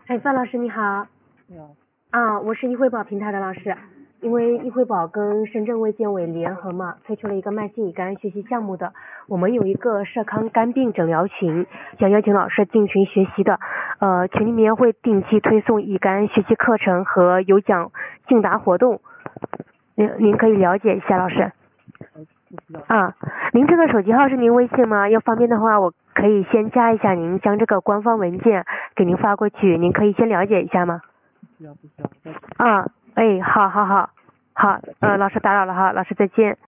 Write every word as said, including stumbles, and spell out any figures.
哎，范老师你好。 你好。 啊，我是易惠宝平台的老师。因为易惠宝跟深圳卫健委联合嘛，推出了一个慢性乙肝学习项目的，我们有一个社康肝病诊疗群，想邀请老师进群学习的。呃，群里面会定期推送乙肝学习课程和有奖竞答活动，您您可以了解一下，老师。啊，您这个手机号是您微信吗？要方便的话，我可以先加一下您，将这个官方文件给您发过去，您可以先了解一下吗？ 不需要不需要。 啊，哎，好好好，好，呃，老师打扰了哈，老师再见。